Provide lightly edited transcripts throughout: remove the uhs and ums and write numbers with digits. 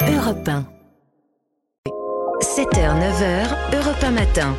Europe 1. 7h, 9h, Europe 1 matin.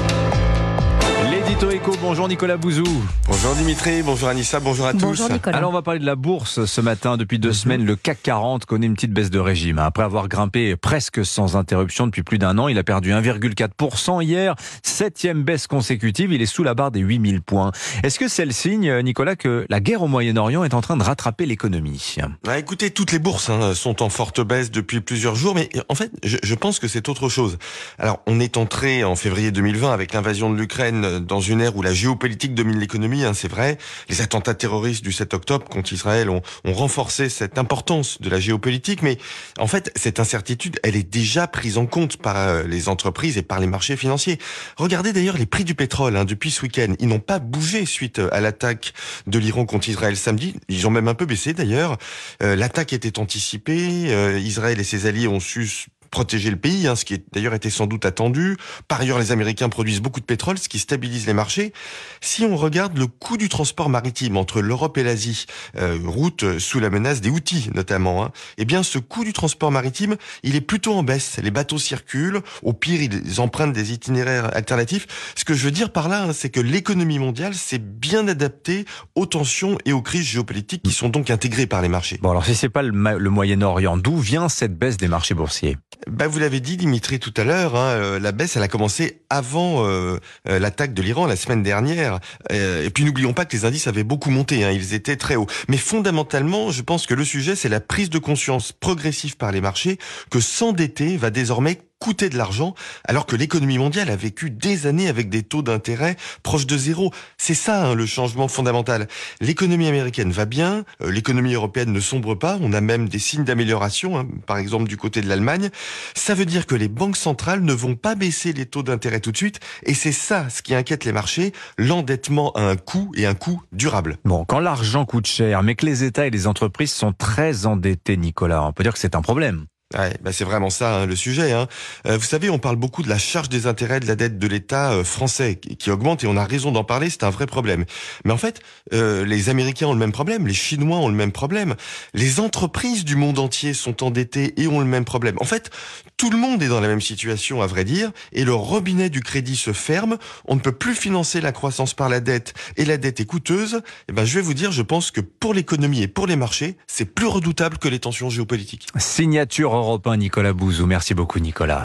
L'édito éco, bonjour Nicolas Bouzou. Bonjour Dimitri, bonjour Anissa, bonjour à tous. Bonjour Nicolas. Alors on va parler de la bourse ce matin. Depuis 2 semaines, le CAC 40 connaît une petite baisse de régime. Après avoir grimpé presque sans interruption depuis plus d'1 an, il a perdu 1,4% hier. 7e baisse consécutive, il est sous la barre des 8000 points. Est-ce que c'est le signe, Nicolas, que la guerre au Moyen-Orient est en train de rattraper l'économie ? Écoutez, toutes les bourses sont en forte baisse depuis plusieurs jours, mais en fait, je pense que c'est autre chose. Alors, on est entré en février 2020 avec l'invasion de l'Ukraine dans une ère où la géopolitique domine l'économie, c'est vrai. Les attentats terroristes du 7 octobre contre Israël ont renforcé cette importance de la géopolitique, mais en fait, cette incertitude, elle est déjà prise en compte par les entreprises et par les marchés financiers. Regardez d'ailleurs les prix du pétrole depuis ce week-end. Ils n'ont pas bougé suite à l'attaque de l'Iran contre Israël samedi. Ils ont même un peu baissé d'ailleurs. L'attaque était anticipée. Israël et ses alliés ont su protéger le pays, ce qui d'ailleurs était sans doute attendu. Par ailleurs, les Américains produisent beaucoup de pétrole, ce qui stabilise les marchés. Si on regarde le coût du transport maritime entre l'Europe et l'Asie, route sous la menace des Houthis notamment, eh bien ce coût du transport maritime, il est plutôt en baisse. Les bateaux circulent, au pire ils empruntent des itinéraires alternatifs. Ce que je veux dire par là, c'est que l'économie mondiale s'est bien adaptée aux tensions et aux crises géopolitiques qui sont donc intégrées par les marchés. Bon, alors si c'est pas le Moyen-Orient, d'où vient cette baisse des marchés boursiers ? Vous l'avez dit Dimitri tout à l'heure, la baisse elle a commencé avant l'attaque de l'Iran la semaine dernière. Et puis n'oublions pas que les indices avaient beaucoup monté, ils étaient très hauts. Mais fondamentalement, je pense que le sujet c'est la prise de conscience progressive par les marchés que s'endetter va désormais coûter de l'argent, alors que l'économie mondiale a vécu des années avec des taux d'intérêt proches de zéro. C'est ça le changement fondamental. L'économie américaine va bien, l'économie européenne ne sombre pas, on a même des signes d'amélioration, par exemple du côté de l'Allemagne. Ça veut dire que les banques centrales ne vont pas baisser les taux d'intérêt tout de suite, et c'est ça ce qui inquiète les marchés. L'endettement a un coût, et un coût durable. Bon, quand l'argent coûte cher, mais que les États et les entreprises sont très endettés, Nicolas, on peut dire que c'est un problème. C'est vraiment ça le sujet. Vous savez, on parle beaucoup de la charge des intérêts de la dette de l'État français qui augmente, et on a raison d'en parler, c'est un vrai problème. Mais en fait, les Américains ont le même problème, les Chinois ont le même problème, les entreprises du monde entier sont endettées et ont le même problème. En fait, tout le monde est dans la même situation, à vrai dire, et le robinet du crédit se ferme, on ne peut plus financer la croissance par la dette, et la dette est coûteuse. Je vais vous dire, je pense que pour l'économie et pour les marchés, c'est plus redoutable que les tensions géopolitiques. Signature Europe 1, Nicolas Bouzou. Merci beaucoup, Nicolas.